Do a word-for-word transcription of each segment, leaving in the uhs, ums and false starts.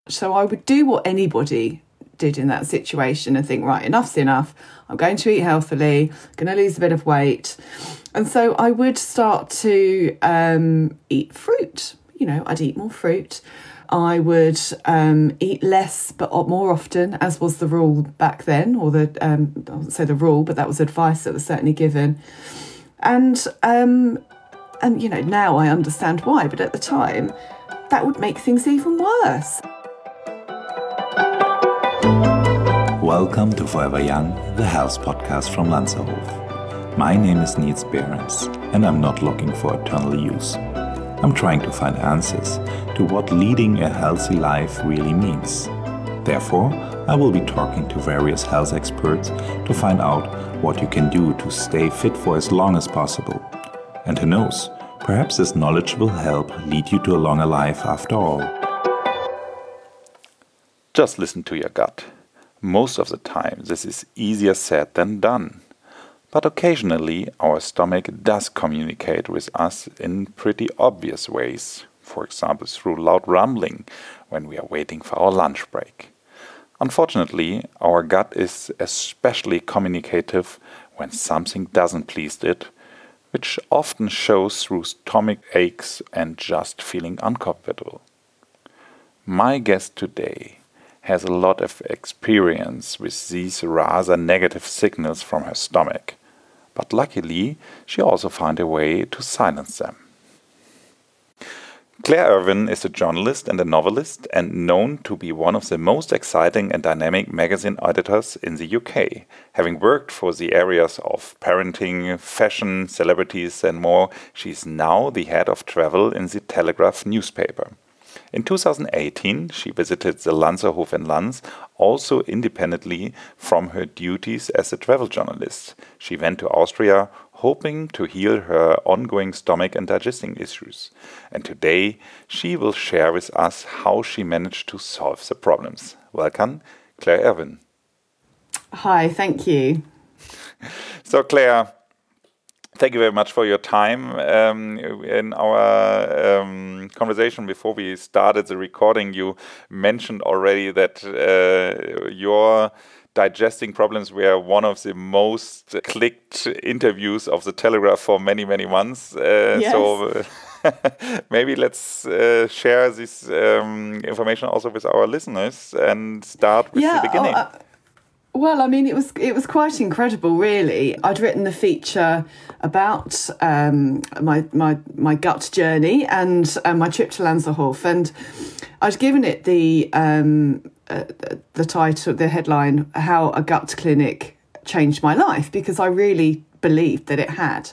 So I would do what anybody did in that situation and think, right, enough's enough. I'm going to eat healthily, going to lose a bit of weight. And so I would start to um, eat fruit. You know, I'd eat more fruit. I would um, eat less but more often, as was the rule back then, or the, um, I wouldn't say the rule, but that was advice that was certainly given. And, um, and you know, now I understand why, but at the time, that would make things even worse. Welcome to Forever Young, the health podcast from Lanzerhof. My name is Niels Behrens, and I'm not looking for eternal youth. I'm trying to find answers to what leading a healthy life really means. Therefore, I will be talking to various health experts to find out what you can do to stay fit for as long as possible. And who knows, perhaps this knowledge will help lead you to a longer life after all. Just listen to your gut. Most of the time, this is easier said than done. But occasionally, our stomach does communicate with us in pretty obvious ways. For example, through loud rumbling when we are waiting for our lunch break. Unfortunately, our gut is especially communicative when something doesn't please it, which often shows through stomach aches and just feeling uncomfortable. My guest today has a lot of experience with these rather negative signals from her stomach, but luckily she also found a way to silence them. Claire Irvin is a journalist and a novelist and known to be one of the most exciting and dynamic magazine editors in the U K. Having worked for the areas of parenting, fashion, celebrities and more, she is now the head of travel in the Telegraph newspaper. In two thousand eighteen, she visited the Lanzerhof in Lanz, also independently from her duties as a travel journalist. She went to Austria, hoping to heal her ongoing stomach and digesting issues. And today, she will share with us how she managed to solve the problems. Welcome, Claire Irvin. Hi, thank you. So, Claire, thank you very much for your time. Um, in our um, conversation before we started the recording, you mentioned already that uh, your digesting problems were one of the most clicked interviews of the Telegraph for many, many months. Uh, yes. So maybe let's uh, share this um, information also with our listeners and start with yeah, the beginning. Oh, uh- Well, I mean, it was it was quite incredible, really. I'd written the feature about um, my my my gut journey and uh, my trip to Lanzerhof, and I'd given it the um, uh, the title, the headline, "How a Gut Clinic Changed My Life," because I really believed that it had.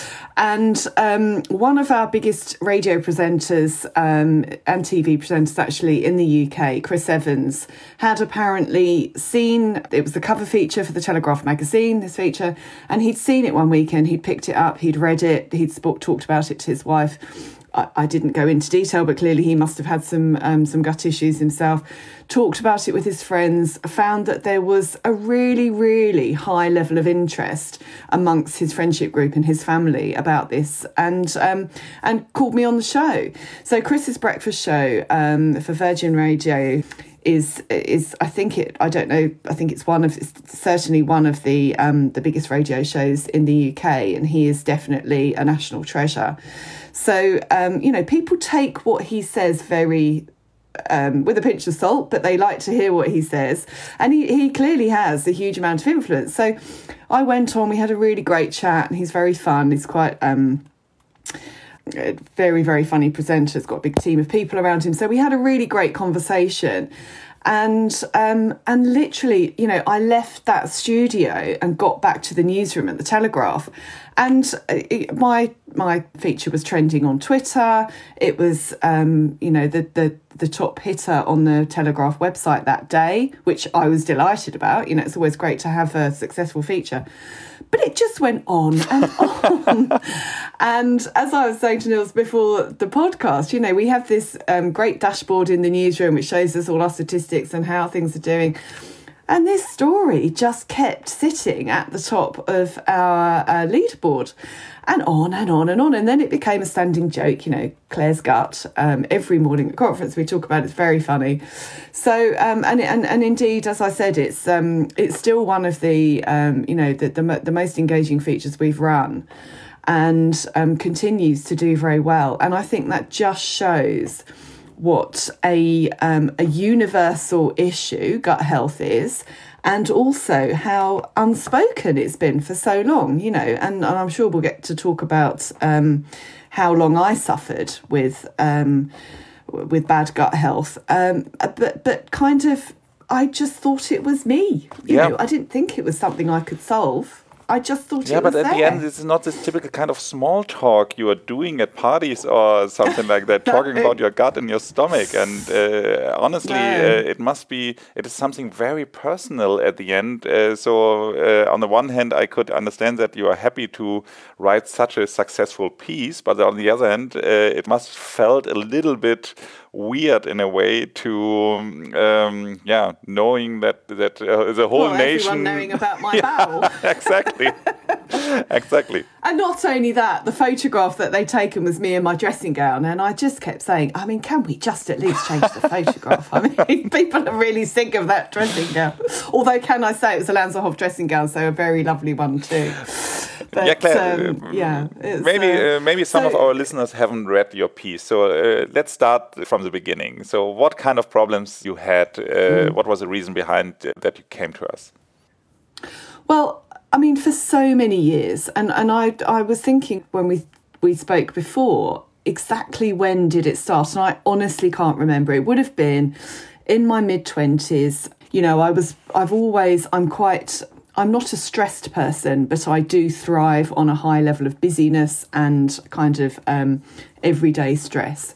And um, one of our biggest radio presenters um, and T V presenters actually in the U K, Chris Evans, had apparently seen, it was the cover feature for the Telegraph magazine, this feature, and he'd seen it one weekend, he'd picked it up, he'd read it, he'd spoke, talked about it to his wife. I, I didn't go into detail, but clearly he must have had some um, some gut issues himself. Talked about it with his friends, found that there was a really, really high level of interest amongst his friendship group and his family about this, and um, and called me on the show. So Chris's breakfast show um, for Virgin Radio is is I think it I don't know I think it's one of it's certainly one of the um, the biggest radio shows in the U K, and he is definitely a national treasure. So um, you know, people take what he says very Um, with a pinch of salt, but they like to hear what he says, and he, he clearly has a huge amount of influence. So I went on, we had a really great chat, and he's very fun, he's quite um, a very, very funny presenter, he's got a big team of people around him, so we had a really great conversation. And um, and literally, you know, I left that studio and got back to the newsroom at the Telegraph, and it, my my feature was trending on Twitter. It was, um, you know, the the the top hitter on the Telegraph website that day, which I was delighted about. You know, it's always great to have a successful feature. But it just went on and on. And as I was saying to Niels before the podcast, you know, we have this um, great dashboard in the newsroom which shows us all our statistics and how things are doing. And this story just kept sitting at the top of our uh, leaderboard, and on and on and on. And then it became a standing joke, you know, Claire's gut. Um, every morning at conference we talk about it. It's very funny. So, um, and, and and indeed, as I said, it's um, it's still one of the, um, you know, the, the, the most engaging features we've run, and um, continues to do very well. And I think that just shows what a um, a universal issue gut health is, and also how unspoken it's been for so long, you know, and, and I'm sure we'll get to talk about um, how long I suffered with um, with bad gut health, um, but but kind of I just thought it was me, you yeah. know, I didn't think it was something I could solve. I just thought yeah, it was but at there. the end, it's not this typical kind of small talk you are doing at parties or something like that, talking about your gut and your stomach. And uh, honestly, No. uh, it must be, it is something very personal at the end. Uh, so uh, on the one hand, I could understand that you are happy to write such a successful piece, but on the other hand, uh, it must felt a little bit weird in a way to, um, yeah, knowing that that uh, the whole well, nation everyone knowing about my yeah, bowel. exactly, exactly. And not only that, the photograph that they'd taken was me in my dressing gown, and I just kept saying, I mean, can we just at least change the photograph? I mean, people are really sick of that dressing gown. Although, can I say, it was a Lanzerhof dressing gown, so a very lovely one too. But, yeah, Claire, um, yeah, it's, maybe uh, uh, maybe some so, of our listeners haven't read your piece, so uh, let's start from the beginning. So, what kind of problems you had? Uh, mm. What was the reason behind uh, that you came to us? Well, I mean, for so many years, and, and I I was thinking when we we spoke before, exactly when did it start? And I honestly can't remember. It would have been in my mid twenties. You know, I was I've always I'm quite. I'm not a stressed person, but I do thrive on a high level of busyness and kind of um, everyday stress.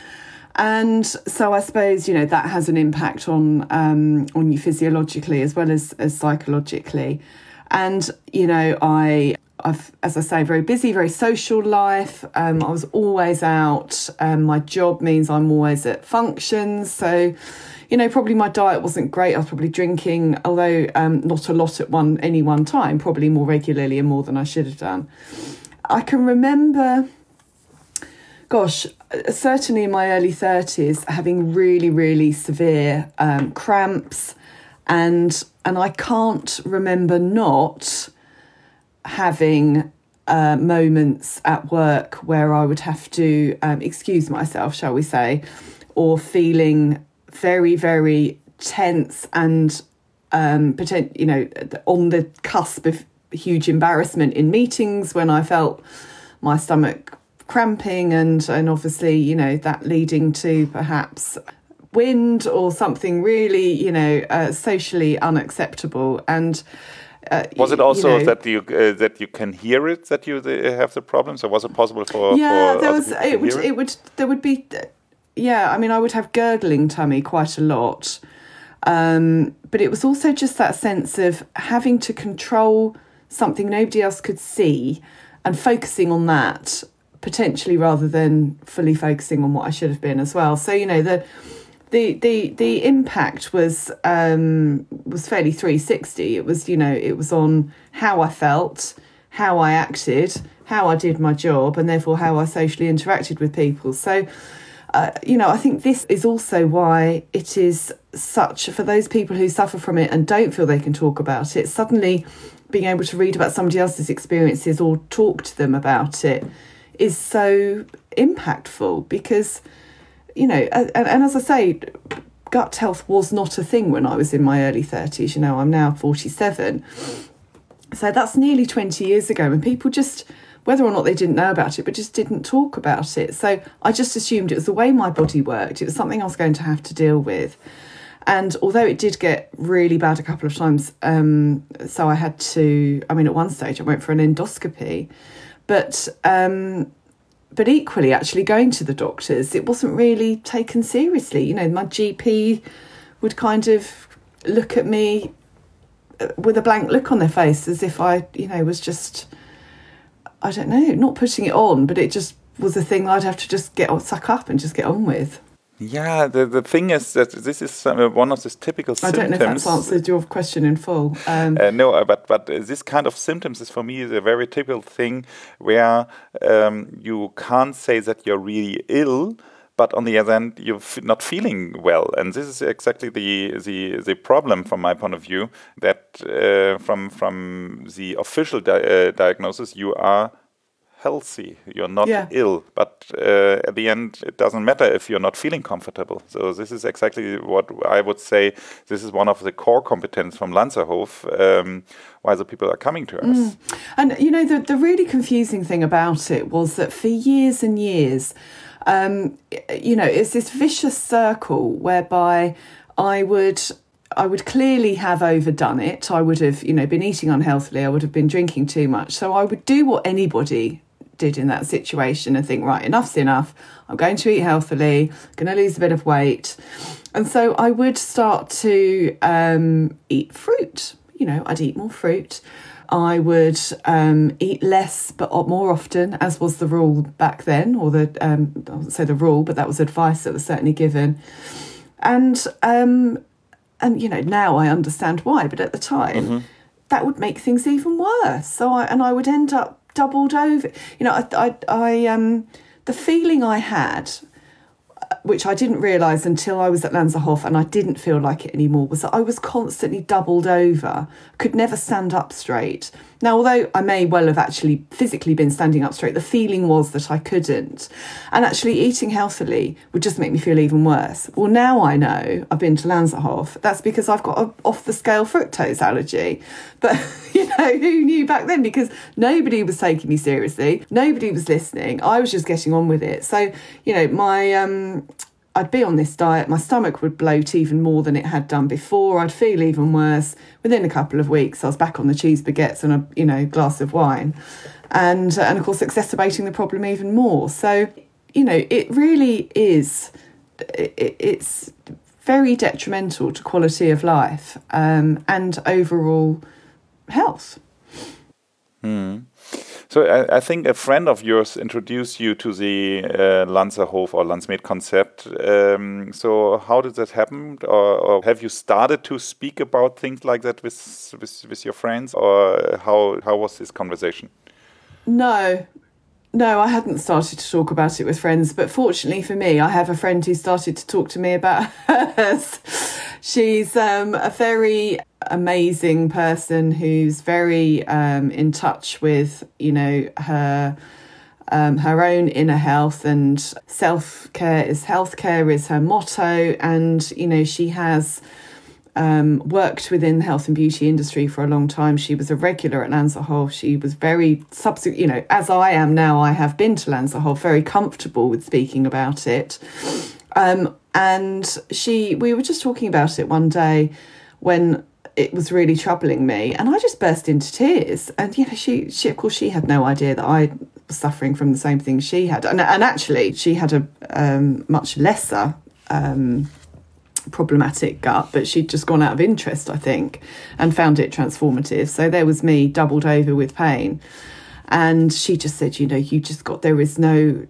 And so I suppose, you know, that has an impact on um, on you physiologically as well as, as psychologically. And, you know, I, I've, as I say, very busy, very social life. Um, I was always out. Um, my job means I'm always at functions. So, you know, probably my diet wasn't great. I was probably drinking, although um, not a lot at one any one time, probably more regularly and more than I should have done. I can remember, gosh, certainly in my early thirties, having really, really severe um, cramps. And and I can't remember not having uh, moments at work where I would have to um, excuse myself, shall we say, or feeling very, very tense and, um, potent, you know, on the cusp of huge embarrassment in meetings when I felt my stomach cramping and, and obviously, you know, that leading to perhaps wind or something really, you know, uh, socially unacceptable. And uh, was it also you know, that you uh, that you can hear it, that you uh, have the problem? So was it possible for yeah, for there other was people it to would hear it? it would there would be. Yeah, I mean, I would have gurgling tummy quite a lot. Um, but it was also just that sense of having to control something nobody else could see and focusing on that potentially rather than fully focusing on what I should have been as well. So, you know, the the the, the impact was um, was fairly three sixty. It was, you know, it was on how I felt, how I acted, how I did my job, and therefore how I socially interacted with people. So, Uh, you know, I think this is also why it is such, for those people who suffer from it and don't feel they can talk about it, suddenly being able to read about somebody else's experiences or talk to them about it is so impactful because, you know, and, and as I say, gut health was not a thing when I was in my early thirties. You know, I'm now forty-seven. So that's nearly twenty years ago, and people just, whether or not they didn't know about it, but just didn't talk about it. So I just assumed it was the way my body worked. It was something I was going to have to deal with. And although it did get really bad a couple of times, um, so I had to, I mean, at one stage I went for an endoscopy, but um, but equally actually going to the doctors, it wasn't really taken seriously. You know, my G P would kind of look at me with a blank look on their face as if I, you know, was just, I don't know, not putting it on, but it just was a thing I'd have to just get on, suck up and just get on with. Yeah, the, the thing is that this is uh, one of these typical I symptoms. don't know if that's answered your question in full. Um, uh, no, uh, but but uh, this kind of symptoms is for me is a very typical thing where um, you can't say that you're really ill, but on the other hand, you're f- not feeling well, and this is exactly the the, the problem from my point of view. That uh, from from the official di- uh, diagnosis, you are healthy, you're not Yeah. ill, but uh, at the end it doesn't matter if you're not feeling comfortable. So this is exactly what I would say, this is one of the core competence from Lanzerhof, um, why the people are coming to us. Mm. And you know, the, the really confusing thing about it was that for years and years, um, you know, it's this vicious circle whereby I would I would clearly have overdone it. I would have, you know, been eating unhealthily. I would have been drinking too much. So I would do what anybody did in that situation and think, right, enough's enough. I'm going to eat healthily, going to lose a bit of weight. And so I would start to um, eat fruit. You know, I'd eat more fruit. I would um, eat less but more often, as was the rule back then, or the, um, I wouldn't say the rule, but that was advice that was certainly given. And, um, and you know, now I understand why, but at the time, mm-hmm. that would make things even worse. So I, and I would end up doubled over. You know, I, I, I um, the feeling I had, which I didn't realise until I was at Lanzerhof, and I didn't feel like it anymore, was that I was constantly doubled over, could never stand up straight. Now, although I may well have actually physically been standing up straight, the feeling was that I couldn't. And actually eating healthily would just make me feel even worse. Well, now I know, I've been to Lanzerhof, that's because I've got an off-the-scale fructose allergy. But, you know, who knew back then? Because nobody was taking me seriously. Nobody was listening. I was just getting on with it. So, you know, my... um. I'd be on this diet, my stomach would bloat even more than it had done before, I'd feel even worse. Within a couple of weeks, I was back on the cheese baguettes and a, you know, glass of wine. And, and of course, exacerbating the problem even more. So, you know, it really is, it, it's very detrimental to quality of life um, and overall health. Hmm. So I, I think a friend of yours introduced you to the uh, Lanzerhof or Landsmed concept. Um, so how did that happen? Or, or have you started to speak about things like that with with, with your friends? Or how how was this conversation? No. No, I hadn't started to talk about it with friends, but fortunately for me, I have a friend who started to talk to me about hers. She's um, a very amazing person who's very um, in touch with, you know, her um, her own inner health, and self-care is healthcare is her motto. And, you know, she has Um, worked within the health and beauty industry for a long time. She was a regular at Lanzerhof. She was very, subsequent, you know, as I am now, I have been to Lanzerhof, very comfortable with speaking about it. Um, and she, we were just talking about it one day when it was really troubling me, and I just burst into tears. And, you know, she, she of course, she had no idea that I was suffering from the same thing she had. And, and actually, she had a um, much lesser um problematic gut, but she'd just gone out of interest, I think, and found it transformative. So there was me doubled over with pain, and she just said, you know, you just got, there is no,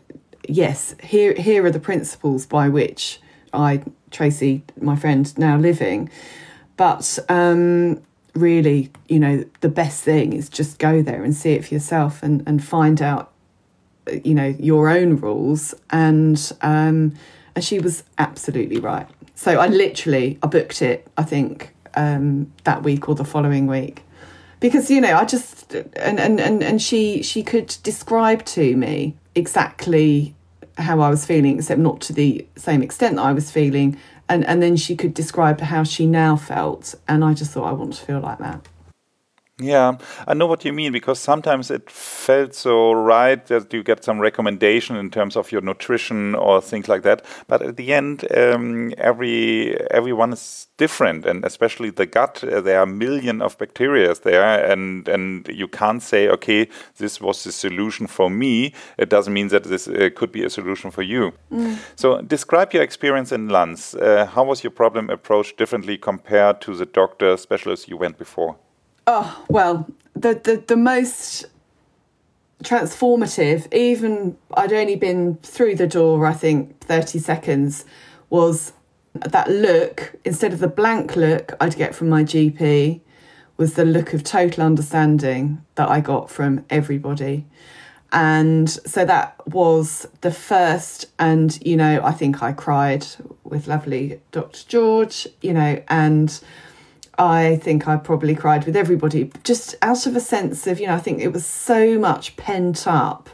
yes, here here are the principles by which I, Tracy, my friend, now living, but um really, you know, the best thing is just go there and see it for yourself, and and find out, you know, your own rules. And um and she was absolutely right. So I literally, I booked it, I think, um, that week or the following week. Because, you know, I just, and, and, and, and she she could describe to me exactly how I was feeling, except not to the same extent that I was feeling. And, and then she could describe how she now felt. And I just thought, I want to feel like that. Yeah, I know what you mean, because sometimes it felt so right that you get some recommendation in terms of your nutrition or things like that. But at the end, um, every everyone is different, and especially the gut. Uh, there are a million of bacteria there, and and you can't say, okay, this was the solution for me. It doesn't mean that this uh, could be a solution for you. Mm. So describe your experience in Lanz. Uh, how was your problem approached differently compared to the doctor specialist you went before? Oh, well, the, the, the most transformative. Even I'd only been through the door, I think, thirty seconds, was that look, instead of the blank look I'd get from my G P, was the look of total understanding that I got from everybody. And so that was the first, and, you know, I think I cried with lovely Doctor George, you know, and I think I probably cried with everybody, just out of a sense of, you know, I think it was so much pent up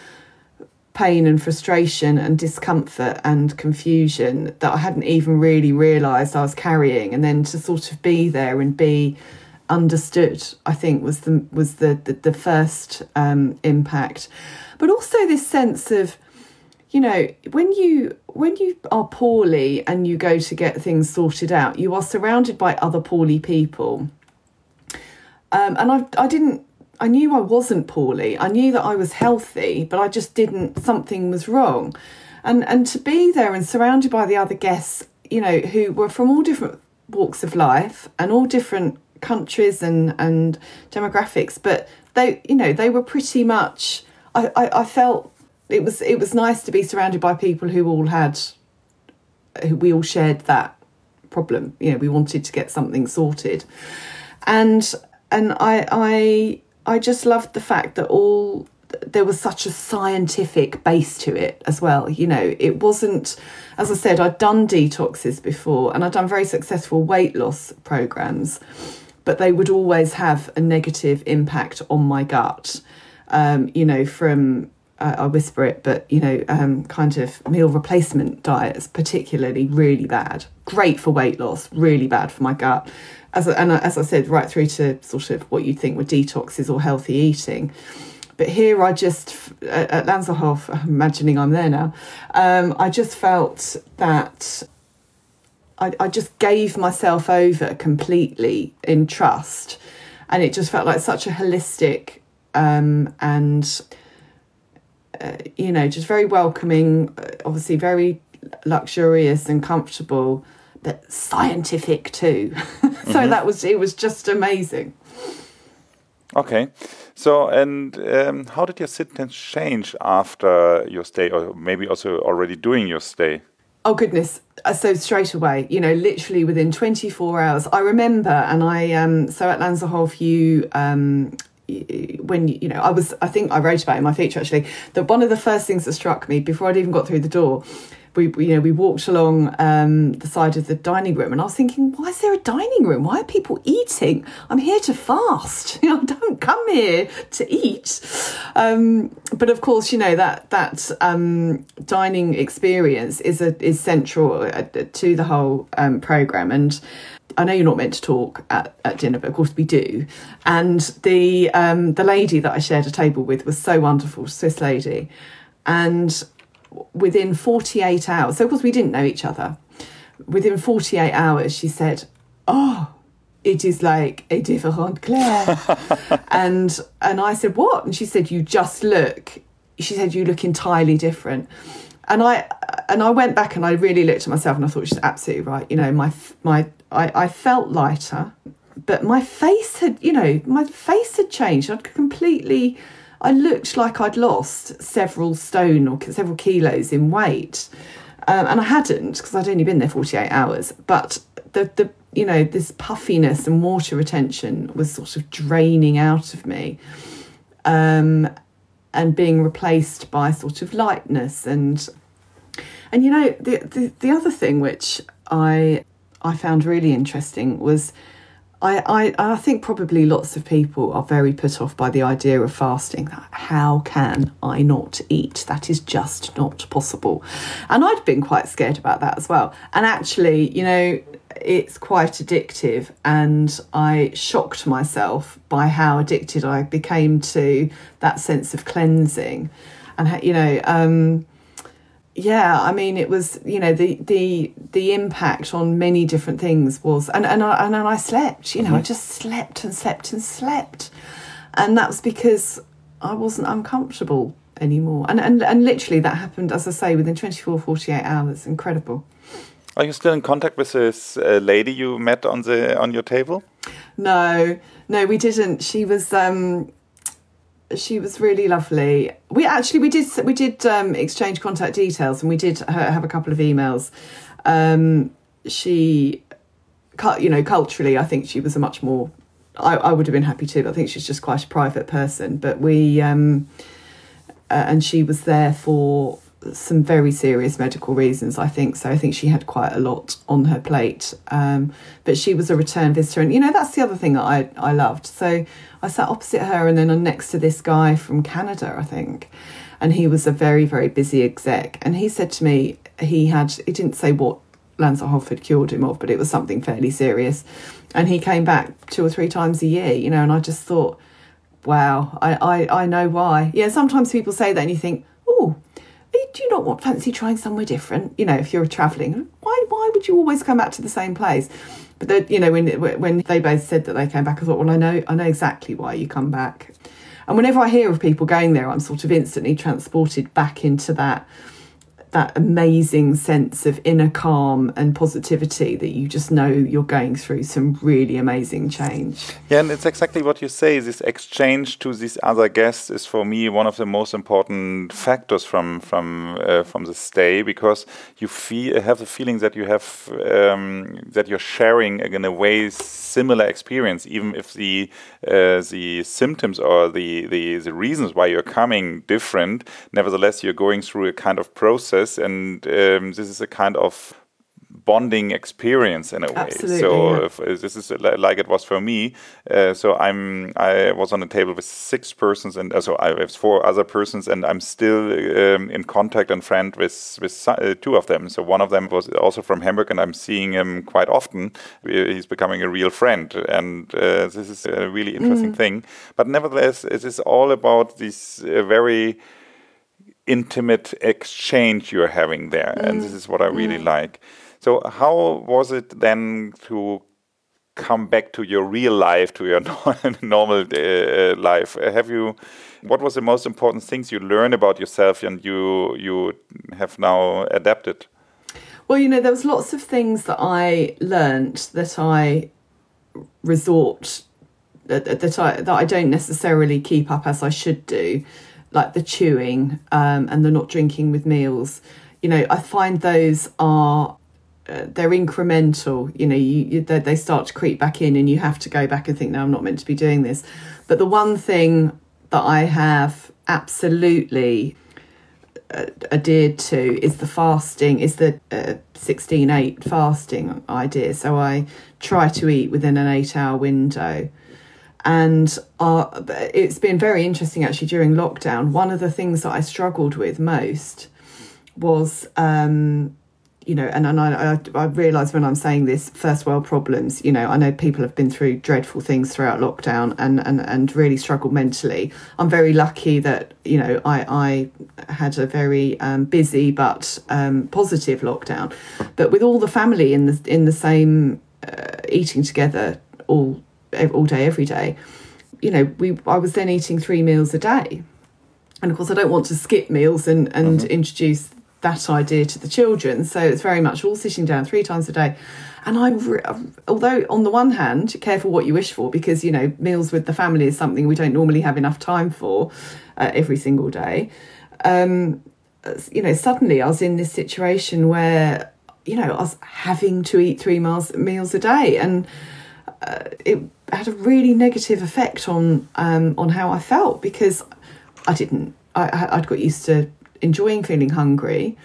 pain and frustration and discomfort and confusion that I hadn't even really realised I was carrying. And then to sort of be there and be understood, I think was the was the the, the first um, impact. But also this sense of, you know, when you when you are poorly and you go to get things sorted out, you are surrounded by other poorly people. Um, and I I didn't I knew I wasn't poorly. I knew that I was healthy, but I just didn't. Something was wrong, and and to be there and surrounded by the other guests, you know, who were from all different walks of life and all different countries and and demographics, but they, you know, they were pretty much, I, I, I felt it was it was nice to be surrounded by people who all had, who we all shared that problem. You know, we wanted to get something sorted, and and I I I just loved the fact that all there was such a scientific base to it as well. You know, it wasn't, as I said, I'd done detoxes before and I'd done very successful weight loss programs, but they would always have a negative impact on my gut. Um, you know, from, uh, I whisper it, but, you know, um, kind of meal replacement diets, particularly really bad. Great for weight loss, really bad for my gut. As I, and as I said, right through to sort of what you'd think were detoxes or healthy eating. But here I just, at Lanzerhof, I'm imagining I'm there now, um, I just felt that I, I just gave myself over completely in trust. And it just felt like such a holistic um, and, uh, you know, just very welcoming, obviously very luxurious and comfortable, but scientific too. so mm-hmm. that was, it was just amazing. Okay. So, and um, how did your symptoms change after your stay, or maybe also already during your stay? Oh, goodness. So straight away, you know, literally within twenty-four hours, I remember, and I, um, so at Lanzerhof, you, um, when, you know, I was, I think I wrote about it in my feature actually, that one of the first things that struck me before I'd even got through the door, we, you know, we walked along um, the side of the dining room and I was thinking, why is there a dining room? Why are people eating? I'm here to fast. You know, I don't come here to eat. Um, but of course, you know, that that um, dining experience is a, is central to the whole um, programme. And I know you're not meant to talk at, at dinner, but of course we do. And the um, the lady that I shared a table with was so wonderful, Swiss lady. And within forty-eight hours, so of course we didn't know each other, within forty-eight hours she said, oh, it is like a different Claire. and and I said, what? And she said, you just look, she said, you look entirely different. And I and I went back and I really looked at myself and I thought, she's absolutely right. You know, my my I, I felt lighter, but my face had, you know, my face had changed. I'd completely, I looked like I'd lost several stone or several kilos in weight. Um, and I hadn't, because I'd only been there forty-eight hours. But the, the, you know, this puffiness and water retention was sort of draining out of me, um, and being replaced by sort of lightness. And, and you know, the, the, the other thing which I, I found really interesting was I, I, I think probably lots of people are very put off by the idea of fasting. How can I not eat? That is just not possible. And I'd been quite scared about that as well. And actually, you know, it's quite addictive. And I shocked myself by how addicted I became to that sense of cleansing. And, you know, um, yeah, I mean, it was, you know, the the the impact on many different things was, and and I and I slept, you know, mm-hmm. I just slept and slept and slept, and that was because I wasn't uncomfortable anymore, and and and literally that happened, as I say, within twenty-four, forty-eight hours. Incredible. Are you still in contact with this uh, lady you met on the on your table? No, no, we didn't. She was. Um, she was really lovely. We actually we did we did um, exchange contact details, and we did have a couple of emails. Um, she, you know, culturally, I think she was a much more. I, I would have been happy too, but I think she's just quite a private person. But we, um, uh, and she was there for some very serious medical reasons, I think. So I think she had quite a lot on her plate. Um, but she was a return visitor. And, you know, that's the other thing that I, I loved. So I sat opposite her and then I'm next to this guy from Canada, I think. And he was a very, very busy exec. And he said to me, he had, he didn't say what Lanzarote had cured him of, but it was something fairly serious. And he came back two or three times a year, you know, and I just thought, wow, I, I, I know why. Yeah, sometimes people say that and you think, oh, do you not want fancy trying somewhere different? You know, if you're travelling, why why would you always come back to the same place? But then, you know, when when they both said that they came back, I thought, well, I know I know exactly why you come back. And whenever I hear of people going there, I'm sort of instantly transported back into that that amazing sense of inner calm and positivity that you just know you're going through some really amazing change. Yeah, and it's exactly what you say. This exchange to these other guests is for me one of the most important factors from from uh, from the stay, because you feel have the feeling that you have um, that you're sharing in a way similar experience, even if the uh, the symptoms or the, the the reasons why you're coming different. Nevertheless, you're going through a kind of process. And um, this is a kind of bonding experience in a way. Absolutely, so yeah. if, if this is like it was for me. Uh, so I'm I was on a table with six persons, and uh, so I have four other persons, and I'm still um, in contact and friend with with uh, two of them. So one of them was also from Hamburg, and I'm seeing him quite often. He's becoming a real friend, and uh, this is a really interesting mm. thing. But nevertheless, it is all about this uh, very intimate exchange you're having there, mm. and this is what I really mm. like. So how was it then to come back to your real life, to your normal uh, life? Have you, what was the most important things you learned about yourself and you you have now adapted? Well, you know, there was lots of things that I learned that I resort, that, that I that I don't necessarily keep up as I should do, like the chewing um, and the not drinking with meals. You know, I find those are, uh, they're incremental. You know, you, you they, they start to creep back in and you have to go back and think, no, I'm not meant to be doing this. But the one thing that I have absolutely uh, adhered to is the fasting, is the uh, sixteen eight fasting idea. So I try to eat within an eight hour window. And uh, it's been very interesting, actually, during lockdown. One of the things that I struggled with most was, um, you know, and, and I, I, I realise when I'm saying this, first world problems, you know, I know people have been through dreadful things throughout lockdown and, and, and really struggled mentally. I'm very lucky that, you know, I, I had a very um, busy but um, positive lockdown. But with all the family in the, in the same uh, eating together all all day, every day, you know, we I was then eating three meals a day. And of course, I don't want to skip meals and, and mm-hmm. introduce that idea to the children. So it's very much all sitting down three times a day. And I, re- although on the one hand, careful what you wish for, because, you know, meals with the family is something we don't normally have enough time for uh, every single day. Um, you know, suddenly I was in this situation where, you know, I was having to eat three meals, meals a day. And uh, it had a really negative effect on um, on how I felt, because I didn't, I, I'd got used to enjoying feeling hungry,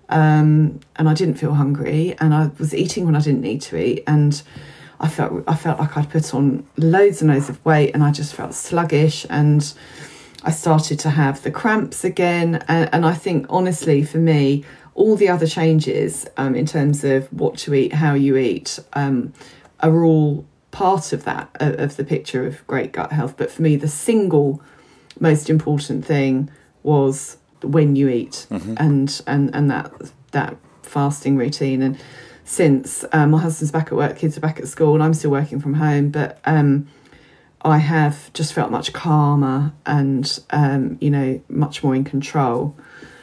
um, and I didn't feel hungry, and I was eating when I didn't need to eat, and I felt I felt like I'd put on loads and loads of weight, and I just felt sluggish, and I started to have the cramps again, and, and I think honestly for me, all the other changes um, in terms of what to eat, how you eat, um, are all part of that, of the picture of great gut health. But for me, the single most important thing was when you eat, mm-hmm. and and and that that fasting routine. And since um, my husband's back at work, kids are back at school, and I'm still working from home, but um, I have just felt much calmer and um, you know, much more in control,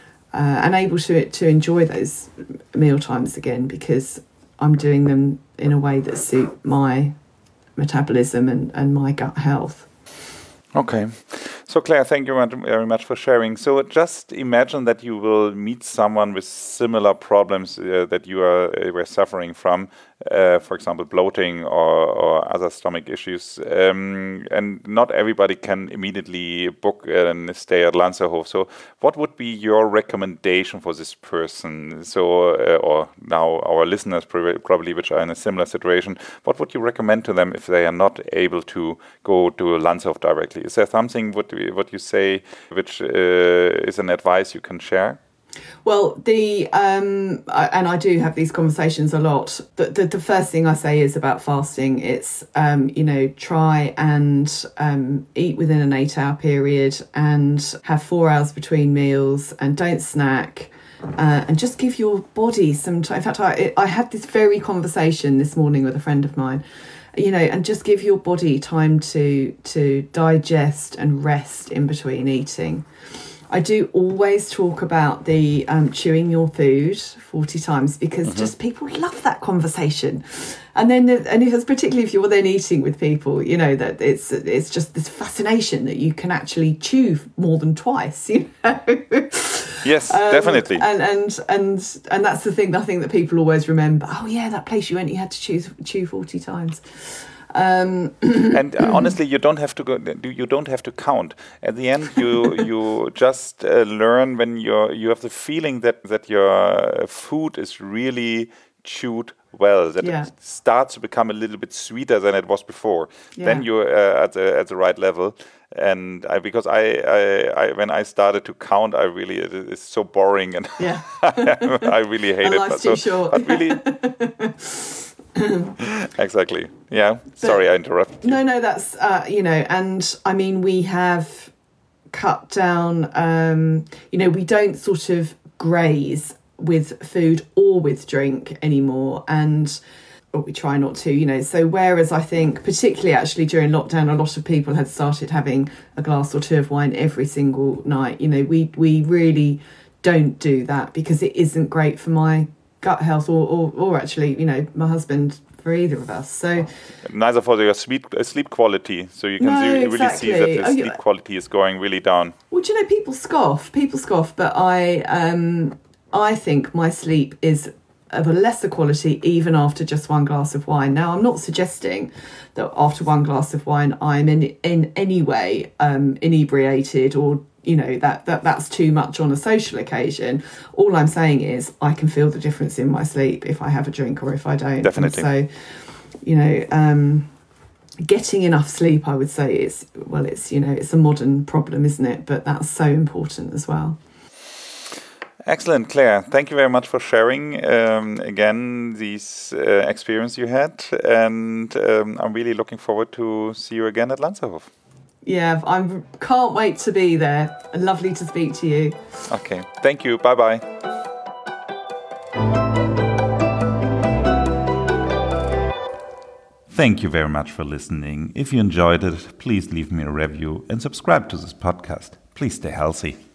uh, and able to to enjoy those meal times again, because I'm doing them in a way that suit my metabolism and, and my gut health. Okay. So Claire, thank you very much for sharing. So just imagine that you will meet someone with similar problems uh, that you are uh, were suffering from, uh, for example, bloating or, or other stomach issues. Um, and not everybody can immediately book and stay at Lanzerhof. So what would be your recommendation for this person? So, uh, or now our listeners probably, which are in a similar situation, what would you recommend to them if they are not able to go to Lanzerhof directly? Is there something what what you say which uh, is an advice you can share? Well, the um, I, and I do have these conversations a lot. The, the, the first thing I say is about fasting. It's, um, you know, try and um, eat within an eight hour period and have four hours between meals and don't snack. Uh, and just give your body some time. In fact, I, I had this very conversation this morning with a friend of mine, you know, and just give your body time to to digest and rest in between eating. I do always talk about the um, chewing your food forty times because mm-hmm. just people love that conversation. And then, and if it's particularly if you're then eating with people, you know, that it's it's just this fascination that you can actually chew more than twice, you know. Yes, um, definitely. And, and and and that's the thing, I think that people always remember. Oh yeah, that place you went, you had to chew chew forty times. Um, and uh, honestly, you don't have to go. You don't have to count. At the end, you you just uh, learn when you you have the feeling that that your food is really chewed well. That yeah. it starts to become a little bit sweeter than it was before. Yeah. Then you're uh, at the at the right level. And I, because I, I, I, when I started to count, I really it, it's so boring, and yeah. I really hate and it. Life's But, too so, short. but really. Exactly. Yeah. But sorry, I interrupted you. No, no, that's uh, you know, and I mean, we have cut down. Um, you know, we don't sort of graze with food or with drink anymore, and or we try not to. You know, so whereas I think, particularly actually during lockdown, a lot of people had started having a glass or two of wine every single night. You know, we we really don't do that because it isn't great for my gut health or, or, or actually, you know, my husband, for either of us. So neither for your sleep, uh, sleep quality. So you can no, see, exactly. really see that the oh, sleep yeah. quality is going really down. Well, do you know, people scoff, people scoff, but I, um, I think my sleep is of a lesser quality even after just one glass of wine. Now, I'm not suggesting that after one glass of wine I'm in in any way um, inebriated or, you know, that, that that's too much on a social occasion. All I'm saying is I can feel the difference in my sleep if I have a drink or if I don't. Definitely. And so, you know, um, getting enough sleep, I would say, is, well, it's, you know, it's a modern problem, isn't it? But that's so important as well. Excellent, Claire. Thank you very much for sharing um, again these uh, experience you had, and um, I'm really looking forward to see you again at Lanzerhof. Yeah, I can't wait to be there. Lovely to speak to you. Okay, thank you. Bye bye. Thank you very much for listening. If you enjoyed it, please leave me a review and subscribe to this podcast. Please stay healthy.